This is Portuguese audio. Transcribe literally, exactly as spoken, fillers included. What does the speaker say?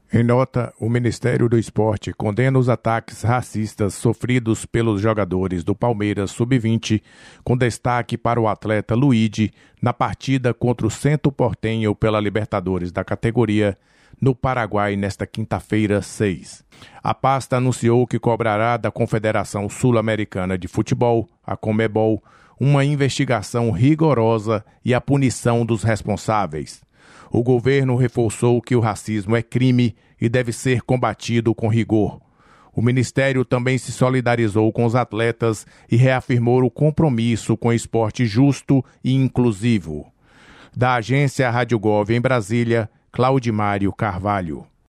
Em nota, o Ministério do Esporte condena os ataques racistas sofridos pelos jogadores do Palmeiras sub vinte, com destaque para o atleta Luigi, na partida contra o Centro Porteño pela Libertadores da categoria, no Paraguai, nesta quinta-feira, seis. A pasta anunciou que cobrará da Confederação Sul-Americana de Futebol, a Conmebol, uma investigação rigorosa e a punição dos responsáveis. O governo reforçou que o racismo é crime e deve ser combatido com rigor. O Ministério também se solidarizou com os atletas e reafirmou o compromisso com o esporte justo e inclusivo. Da agência Rádio Gov em Brasília, Claudimário Carvalho.